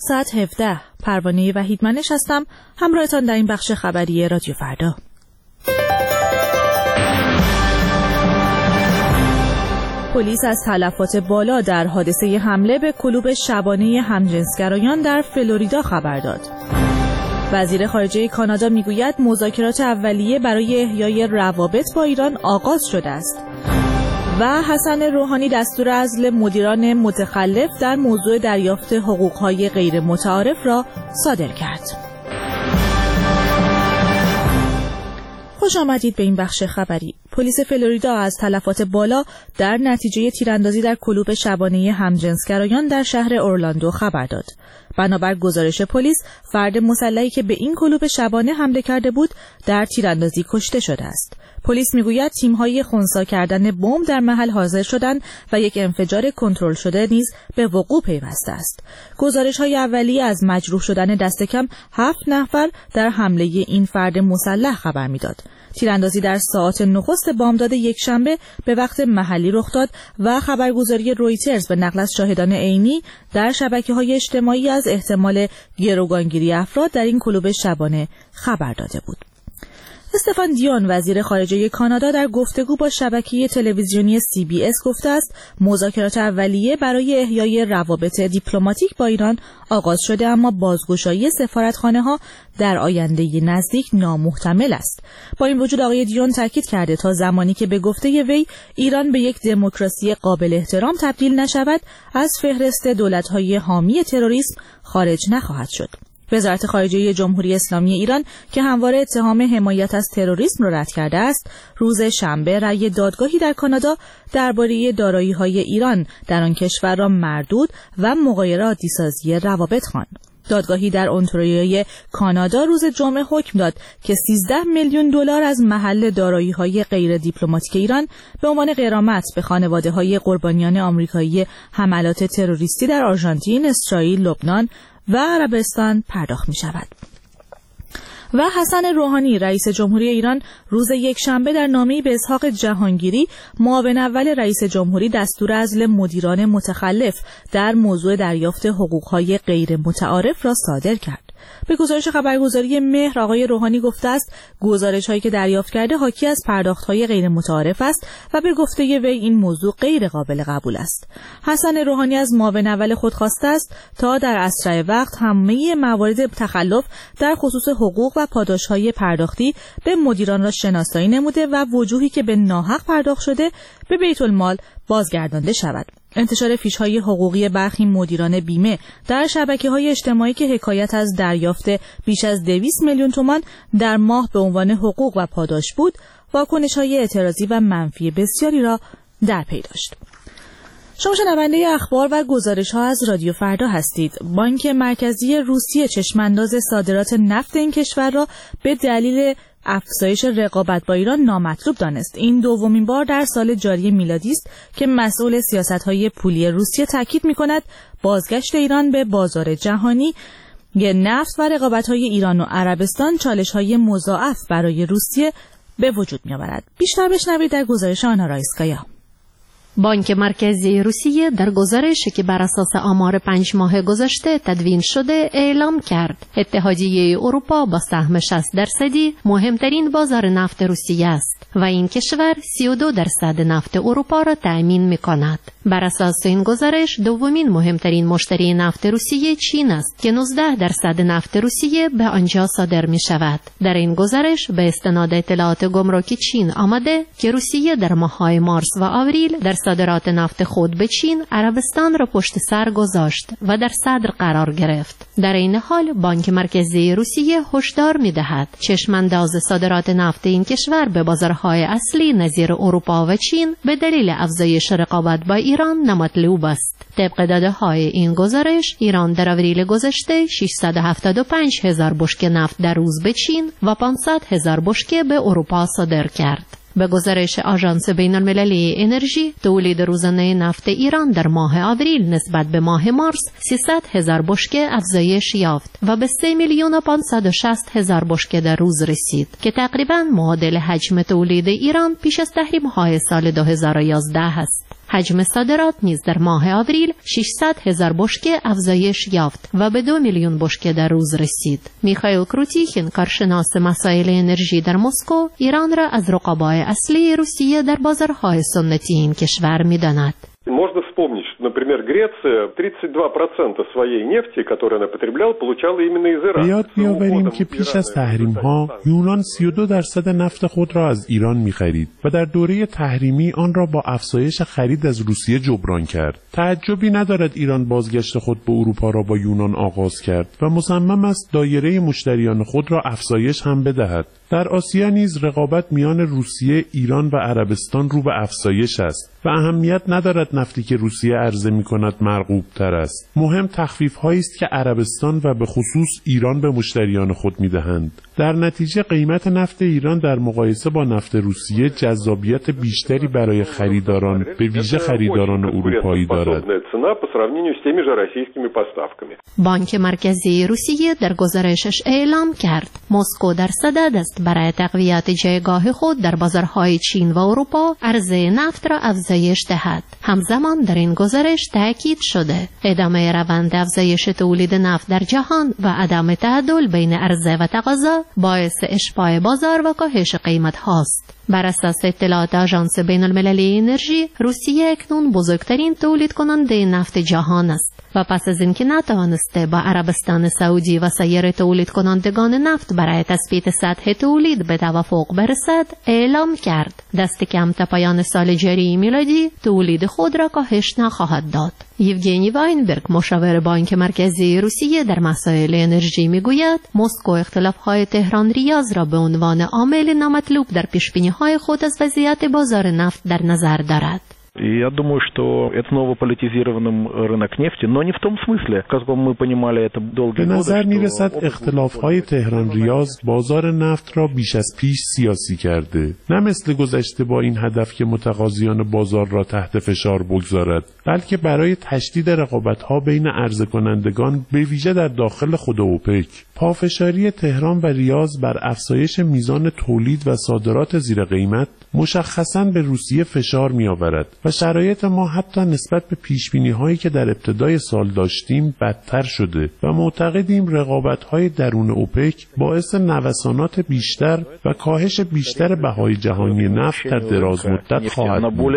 ساعت 17. پروانه وحیدمنش هستم، همراهتان در این بخش خبری رادیو فردا. پلیس از تلفات بالا در حادثه حمله به کلوب شبانه همجنسگرایان در فلوریدا خبر داد. وزیر خارجه کانادا میگوید مذاکرات اولیه برای احیای روابط با ایران آغاز شده است. و حسن روحانی دستور عزل مدیران متخلف در موضوع دریافت حقوق‌های غیر متعارف را صادر کرد. خوش آمدید به این بخش خبری. پلیس فلوریدا از تلفات بالا در نتیجه تیراندازی در کلوب شبانه همجنسگرایان در شهر اورلاندو خبر داد. بنابر گزارش پلیس، فرد مسلحی که به این کلوب شبانه حمله کرده بود در تیراندازی کشته شده است. پلیس میگوید تیم‌های خنثی کردن بمب در محل حاضر شدند و یک انفجار کنترل شده نیز به وقوع پیوسته است. گزارش‌های اولیه از مجروح شدن دست کم 7 نفر در حمله این فرد مسلح خبر می‌داد. تیراندازی در ساعات نخست بامداد یکشنبه به وقت محلی رخ داد و خبرگزاری رویترز به نقل از شاهدان عینی در شبکه‌های اجتماعی از احتمال گروگانگیری افراد در این کلوب شبانه خبر داده بود. استفان دیون وزیر خارجه کانادا در گفتگو با شبکه تلویزیونی CBS گفته است مذاکرات اولیه برای احیای روابط دیپلماتیک با ایران آغاز شده، اما بازگشایی سفارتخانه‌ها در آینده نزدیک نامحتمل است. با این وجود آقای دیون تاکید کرده تا زمانی که به گفته وی ایران به یک دموکراسی قابل احترام تبدیل نشود، از فهرست دولت‌های حامی تروریسم خارج نخواهد شد. وزارت خارجه جمهوری اسلامی ایران که همواره اتهام حمایت از تروریسم را رد کرده است، روز شنبه رأی دادگاهی در کانادا درباره دارایی‌های ایران در آن کشور را مردود و مغایر عادی‌سازی روابط خواند. دادگاهی در اونتاریوی کانادا روز جمعه حکم داد که 13 میلیون دلار از محل دارایی‌های غیر دیپلماتیک ایران به عنوان غرامت به خانواده‌های قربانیان آمریکایی حملات تروریستی در آرژانتین، اسرائیل، لبنان و عربستان پرداخت می شود. و حسن روحانی رئیس جمهوری ایران روز یکشنبه در نامه‌ای به اسحاق جهانگیری معاون اول رئیس جمهوری دستور عزل مدیران متخلف در موضوع دریافت حقوق‌های غیر متعارف را صادر کرد. به گزارش خبرگزاری مهر آقای روحانی گفته است گزارش‌هایی که دریافت کرده حاکی از پرداخت‌های غیر متعارف است و به گفته وی این موضوع غیر قابل قبول است. حسن روحانی از معاون اول خود خواسته است تا در اسرع وقت همه موارد تخلف در خصوص حقوق و پاداش‌های پرداختی به مدیران را شناسایی نموده و وجوهی که به ناحق پرداخت شده به بیت المال بازگردانده شود. انتشار فیش‌های حقوقی برخی مدیران بیمه در شبکه‌های اجتماعی که حکایت از دریافت بیش از 200 میلیون تومان در ماه به عنوان حقوق و پاداش بود، واکنش‌های اعتراضی و منفی بسیاری را در پی داشت. شما شنونده اخبار و گزارش‌ها از رادیو فردا هستید. بانک مرکزی روسیه چشم‌انداز صادرات نفت این کشور را به دلیل افزایش رقابت با ایران نامطلوب دانست. این دومین بار در سال جاری میلادی است که مسئول سیاست‌های پولی روسیه تاکید می‌کند بازگشت ایران به بازار جهانی نفت و رقابت‌های ایران و عربستان چالش‌های مضاعف برای روسیه به وجود می‌آورد. بیشتر بشنوید در گزارش آنا رایسکایا. بانک مرکزی روسیه در گزارشی که بر اساس آمار 5 ماه گذشته تدوین شده اعلام کرد اتحادیه اروپا با سهم 60% مهمترین بازار نفت روسیه است و این کشور 32% نفت اروپا را تأمین می‌کند. بر اساس این گزارش دومین مهمترین مشتری نفت روسیه چین است که 19% نفت روسیه به آنجا صادر می‌شود. در این گزارش به استناد اطلاعات گمرکی چین آمده که روسیه در ماه‌های مارس و آوریل در صادرات نفت خود به چین عربستان را پشت سر گذاشت و در صدر قرار گرفت. در این حال بانک مرکزی روسیه هشدار می‌دهد چشم‌انداز صادرات نفت این کشور به بازارهای اصلی نظیر اروپا و چین به دلیل افزایش رقابت با ایران نامطلوب است. طبق داده‌های این گزارش ایران در آوریل گذشته 675,000 بشکه نفت در روز به چین و 500,000 بشکه به اروپا صادر کرد. به گزارش آژانس بین‌المللی انرژی، تولید روزانه نفت ایران در ماه آوریل نسبت به ماه مارس 300,000 بشکه افزایش یافت و به 3,560,000 بشکه در روز رسید که تقریباً معادل حجم تولید ایران پیش از تحریم‌های سال 2011 است. حجم صادرات نیز در ماه آوریل 600,000 بشکه افزایش یافت و به 2 میلیون بشکه در روز رسید. میخائیل کروتیخین، کارشناس مسائل انرژی در مسکو، ایران را از رقبای اصلی روسیه در بازارهای سنتی این کشور می‌داند. Можно вспомнить, что, например, Греция 32% своей нефти, которую она потребляла, получала именно из Ирана. یاد بیاوریم که پیش از تحریم‌ها یونان 32% نفت خود را از ایران می‌خرید و در دوره تحریمی آن را با افزایش خرید از روسیه جبران کرد. تعجبی ندارد ایران بازگشت خود به اروپا را با یونان آغاز کرد و مصمم است دایره مشتریان خود را افزایش هم بدهد. در آسیا نیز رقابت میان روسیه، ایران و عربستان رو به افزایش است و اهمیت ندارد نفتی که روسیه عرضه می‌کند مرغوب تر است. مهم تخفیف‌هایی است که عربستان و به خصوص ایران به مشتریان خود می‌دهند. در نتیجه قیمت نفت ایران در مقایسه با نفت روسیه جذابیت بیشتری برای خریداران، به ویژه خریداران اروپایی دارد. بانک مرکزی روسیه در گزارشش اعلام کرد مسکو در صدد است برای تقویت جایگاه خود در بازارهای چین و اروپا عرضه نفت را افزایش دهد. همزمان در این گزارش تاکید شده ادامه روند افزایش تولید نفت در جهان و عدم تعادل بین عرضه و تقاضا باعث اشباع بازار و کاهش قیمت هاست. بر اساس اطلاعات آژانس بین المللی انرژی، روسیه اکنون بزرگترین تولید کننده نفت جهان است و پس از اینکه نتوانسته با عربستان سعودی و سایر تولید کنندگان نفت برای تثبیت سطح تولید به توافق برسد، اعلام کرد دست کم تا پایان سال جاری میلادی تولید خود را کاهش نخواهد داد. یوگنی واینبرگ، مشاور بانک مرکزی روسیه در مسائل انرژی، میگوید مسکو اختلاف‌های تهران ریاض را به عنوان عامل نامطلوب در پیش‌بینی‌های خود از وضعیت بازار نفت در نظر دارد. Я думаю, что это новополитизированный рынок нефти, но не в том смысле, как мы понимали это долгие годы. به نظر می‌رسد اختلاف‌های تهران ریاض بازار نفت را بیش از پیش سیاسی کرده. نه مثل گذشته با این هدف که متقاضیان بازار را تحت فشار بگذارد، بلکه برای تشدید رقابت‌ها بین عرضه کنندگان به ویژه در داخل خود اوپک. پافشاری تهران و ریاض بر افزایش میزان تولید و صادرات زیر قیمت مشخصاً به روسیه فشار می‌آورد و شرایط ما حتی نسبت به پیشبینی‌هایی که در ابتدای سال داشتیم بدتر شده و معتقدیم رقابت‌های درون اوپک باعث نوسانات بیشتر و کاهش بیشتر بهای جهانی نفت در دراز مدت خواهد بود.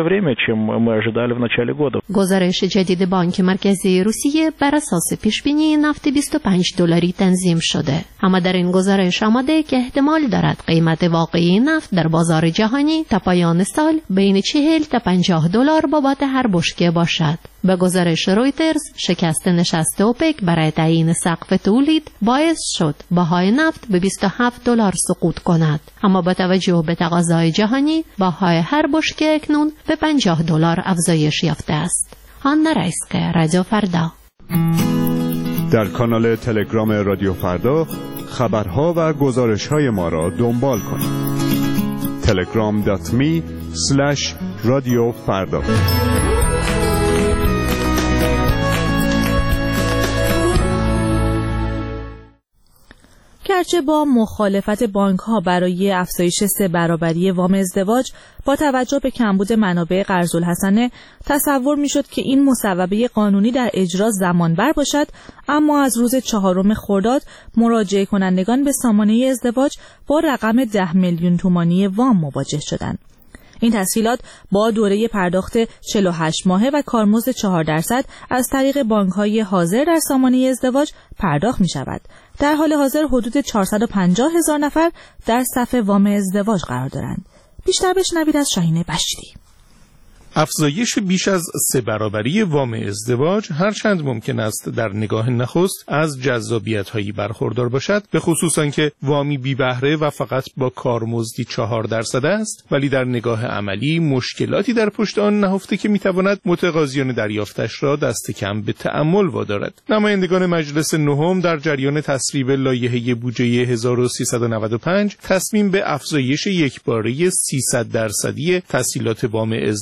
گزارش جدید بانک مرکزی روسیه بر اساس پیشبینی نفت $25 تنظیم شده، اما در این گزارش آمده که احتمال دارد قیمت واقعی نفت در بازار جهانی تا پایان سال بین 40 تا $50 بابت هر بشکه باشد. به گزارش رویترز، شکست نشست اوپک برای تعیین سقف تولید باعث شد بهای نفت به $27 سقوط کند، اما با توجه به تقاضای جهانی بهای هر بشکه اکنون به $50 افزایش یافته است. آنا رایسکا، رادیو فردا. در کانال تلگرام رادیو فردا خبرها و گزارش‌های ما را دنبال کنید. telegram.me/رادیو فردا. گرچه با مخالفت بانک‌ها برای افزایش 3 برابری وام ازدواج با توجه به کمبود منابع قرض‌الحسنه تصور می‌شد که این مصوبه قانونی در اجرا زمانبر باشد، اما از روز 4 خرداد مراجعه کنندگان به سامانه ازدواج با رقم 10 میلیون تومانی وام مواجه شدند. این تسهیلات با دوره پرداخت 48 ماهه و کارمزد 4% از طریق بانک‌های حاضر در سامانه ازدواج پرداخت می‌شود. در حال حاضر حدود 450,000 نفر در صف وام ازدواج قرار دارند. بیشتر بشنوید از شاهین بشیری. افزایش بیش از 3 برابری وام ازدواج هرچند ممکن است در نگاه نخست از جذابیت‌هایی برخوردار باشد، به خصوص آنکه وامی بی بهره و فقط با کارمزدی 4% است، ولی در نگاه عملی مشکلاتی در پشت آن نهفته که میتواند متقاضیان دریافتش را دست کم به تأمل وادارد. نمایندگان مجلس نهم در جریان تصویب لایحه بودجه 1395 تصمیم به افزایش یکباره 300% تسهیلات وام ازدواج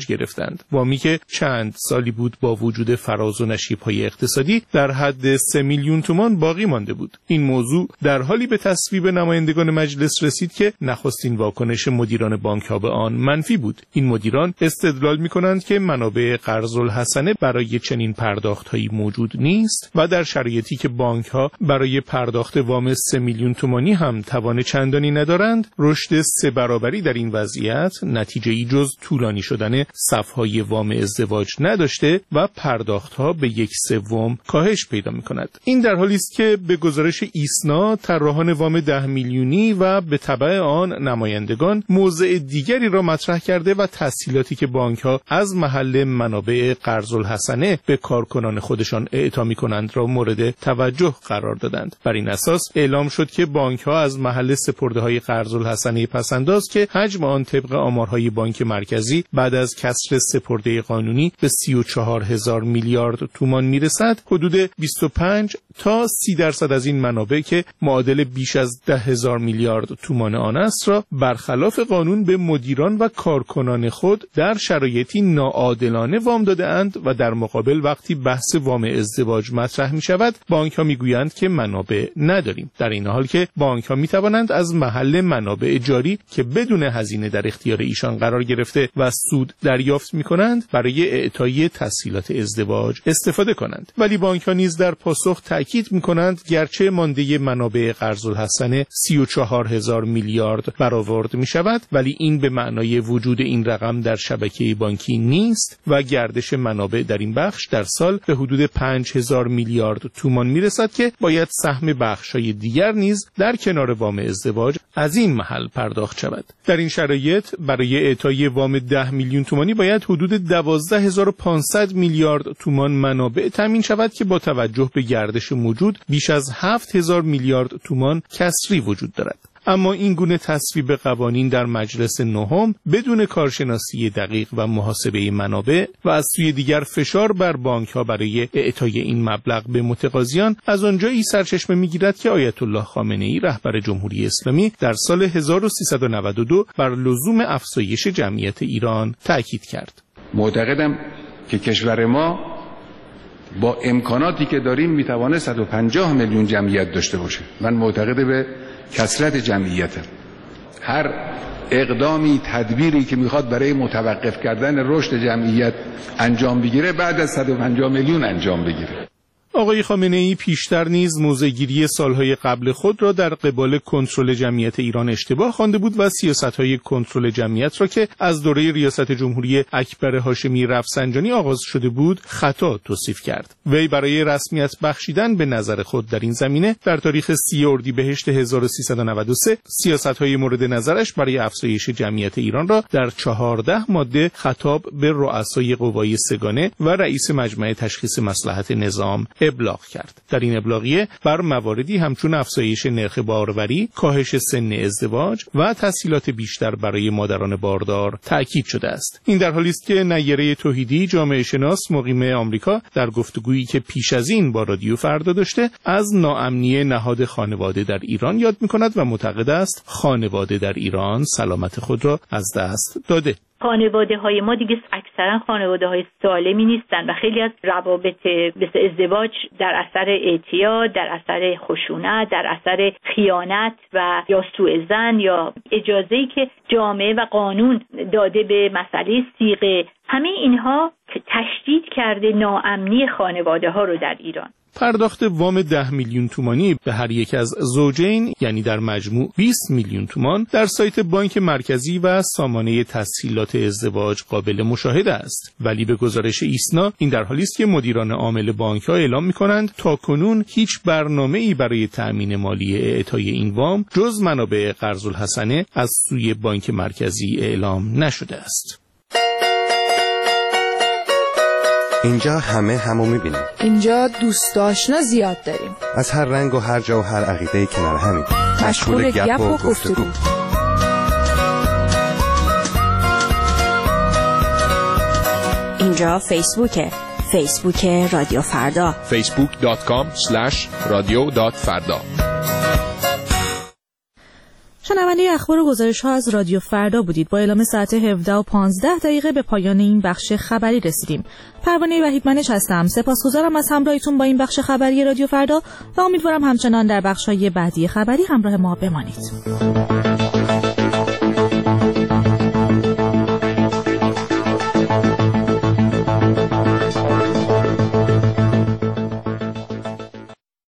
گرفتند. وامی که چند سالی بود با وجود فراز و نشیب‌های اقتصادی در حد 3 میلیون تومان باقی مانده بود. این موضوع در حالی به تصویب نمایندگان مجلس رسید که نخستین واکنش مدیران بانک‌ها به آن منفی بود. این مدیران استدلال می‌کنند که منابع قرض الحسنه برای چنین پرداخت‌هایی موجود نیست و در شرایطی که بانک‌ها برای پرداخت وام 3 میلیون تومانی هم توان چندانی ندارند، رشد 3 برابری در این وضعیت نتیجه‌ای جز طولانی شدن صف‌های وام ازدواج نداشته و پرداخت‌ها به 1/3 کاهش پیدا می‌کند. این در حالی است که به گزارش ایسنا طراحان وام 10 میلیونی و به تبع آن نمایندگان موضع دیگری را مطرح کرده و تسهیلاتی که بانک‌ها از محل منابع قرض الحسنه به کارکنان خودشان اعطا می‌کنند را مورد توجه قرار دادند. بر این اساس اعلام شد که بانک‌ها از محل سپرده‌های قرض الحسنه پس‌انداز که حجم آن طبق آمارهای بانک مرکزی بعد از کسر سپرده قانونی به 34,000 میلیارد تومان میرسد، حدود 25 تا 30% از این منابع که معادل بیش از 10,000 میلیارد تومان آن است را برخلاف قانون به مدیران و کارکنان خود در شرایطی ناعادلانه وام داده‌اند و در مقابل وقتی بحث وام ازدواج مطرح می شود بانک‌ها میگویند که منابع نداریم، در این حال که بانک‌ها می توانند از محل منابع جاری که بدون هزینه در اختیار ایشان قرار گرفته و سود دریافت می‌کنند برای اعطای تسهیلات ازدواج استفاده کنند. ولی بانک‌ها نیز در پاسخ تاکید می‌کنند گرچه مانده منابع قرض الحسنه 34,000 میلیارد برآورد می‌شود، ولی این به معنای وجود این رقم در شبکه بانکی نیست و گردش منابع در این بخش در سال به حدود 5,000 میلیارد تومان می‌رسد که باید سهم بخش‌های دیگر نیز در کنار وام ازدواج از این محل پرداخت شود. در این شرایط برای اعطای وام 10 میلیون تومانی باید حدود 12,500 میلیارد تومان منابع تامین شود که با توجه به گردش موجود بیش از 7,000 میلیارد تومان کسری وجود دارد. اما این گونه تصویب قوانین در مجلس نهم بدون کارشناسی دقیق و محاسبه منابع و از سوی دیگر فشار بر بانک‌ها برای اعطای این مبلغ به متقاضیان از آنجایی سرچشمه می‌گیرد که آیت الله خامنه‌ای رهبر جمهوری اسلامی در سال 1392 بر لزوم افزایش جمعیت ایران تاکید کرد. معتقدم که کشور ما با امکاناتی که داریم میتوانه 150 میلیون جمعیت داشته باشه. من معتقد به کثرت جمعیتم. هر اقدامی، تدبیری که میخواد برای متوقف کردن رشد جمعیت انجام بگیره بعد از 150 میلیون انجام بگیره. آقای خامنه‌ای پیشتر نیز موضع‌گیری سالهای قبل خود را در قبال کنترل جمعیت ایران اشتباه خوانده بود و سیاست‌های کنترل جمعیت را که از دوره ریاست جمهوری اکبر هاشمی رفسنجانی آغاز شده بود خطا توصیف کرد. وی برای رسمیت بخشیدن به نظر خود در این زمینه در تاریخ 30 اردیبهشت 1393 سیاست‌های مورد نظرش برای افزایش جمعیت ایران را در 14 ماده خطاب به رؤسای قوای سگانه و رئیس مجمع تشخیص مصلحت نظام ابلاغ کرد. در این ابلاغیه بر مواردی همچون افزایش نرخ باروری، کاهش سن ازدواج و تسهیلات بیشتر برای مادران باردار تاکید شده است. این در حالی است که نیره توحیدی جامعه شناس مقیم آمریکا در گفتگویی که پیش از این با رادیو فردا داشته از ناامنی نهاد خانواده در ایران یاد می‌کند و معتقد است خانواده در ایران سلامت خود را از دست داده. خانواده‌های ما دیگه اکثرا خانواده‌های سالمی نیستن و خیلی از روابط مثل ازدواج در اثر اعتیاد، در اثر خشونت، در اثر خیانت و یا سوء ظن یا اجازه‌ای که جامعه و قانون داده به مسئله صیغه، همه اینها تشدید کرده ناامنی خانواده‌ها رو در ایران. پرداخت وام 10 میلیون تومانی به هر یک از زوجین یعنی در مجموع 20 میلیون تومان در سایت بانک مرکزی و سامانه تسهیلات ازدواج قابل مشاهده است. ولی به گزارش ایسنا این در حالی است که مدیران عامل بانک‌ها اعلام می‌کنند تاکنون هیچ برنامه‌ای برای تأمین مالی اعطای این وام جز منابع قرض الحسنه از سوی بانک مرکزی اعلام نشده است. اینجا همو میبینیم. اینجا دوست آشنا زیاد داریم. از هر رنگ و هر جا و هر عقیده کنار همین. مشغول گپ و گفتگو. اینجا فیسبوک رادیو فردا. facebook.com/radio.farda. شنونده اخبار و گزارش‌ها از رادیو فردا بودید. با اعلام ساعت 17:15 به پایان این بخش خبری رسیدیم. پروانه وحیدمنش هستم. سپاسگزارم از همراهیتون با این بخش خبری رادیو فردا و امیدوارم همچنان در بخش‌های بعدی خبری همراه ما بمانید.